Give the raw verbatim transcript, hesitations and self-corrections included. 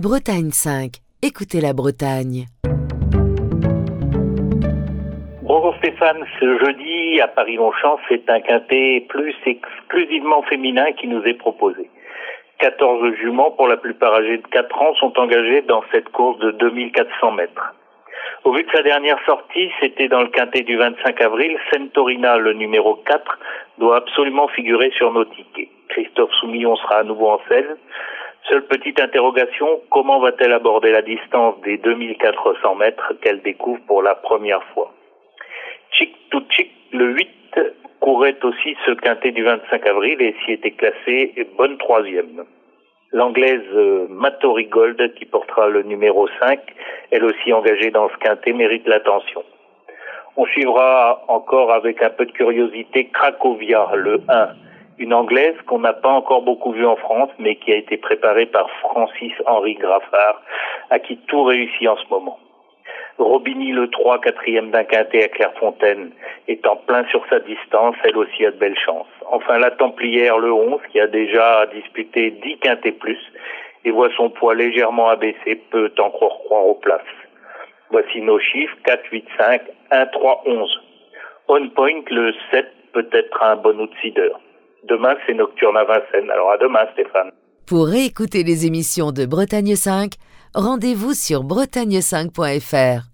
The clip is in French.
Bretagne cinq, écoutez la Bretagne. Bonjour Stéphane, ce jeudi à Paris-Longchamp, c'est un quintet plus exclusivement féminin qui nous est proposé. quatorze juments, pour la plupart âgés de quatre ans, sont engagés dans cette course de deux mille quatre cents mètres. Au vu de sa dernière sortie, c'était dans le quintet du vingt-cinq avril, Centorina, le numéro quatre, doit absolument figurer sur nos tickets. Christophe Soumillon sera à nouveau en selle. Seule petite interrogation, comment va-t-elle aborder la distance des deux mille quatre cents mètres qu'elle découvre pour la première fois? Chic to Chic, le huit, courait aussi ce quintet du vingt-cinq avril et s'y était classée bonne troisième. L'anglaise euh, Mattori Gold, qui portera le numéro cinq, elle aussi engagée dans ce quintet, mérite l'attention. On suivra encore avec un peu de curiosité Cracovia, le un, une anglaise qu'on n'a pas encore beaucoup vue en France, mais qui a été préparée par Francis-Henri Graffard, à qui tout réussit en ce moment. Robini, le trois, quatrième d'un quintet à Clairefontaine, est en plein sur sa distance, elle aussi a de belles chances. Enfin, la Templière, le onze, qui a déjà disputé dix quintets plus, et voit son poids légèrement abaissé, peut encore croire aux places. Voici nos chiffres, quatre, huit, cinq, un, trois, onze. On Point, le sept, peut être un bon outsider. Demain, c'est Nocturne à Vincennes. Alors à demain, Stéphane. Pour réécouter les émissions de Bretagne cinq, rendez-vous sur bretagne cinq point f r.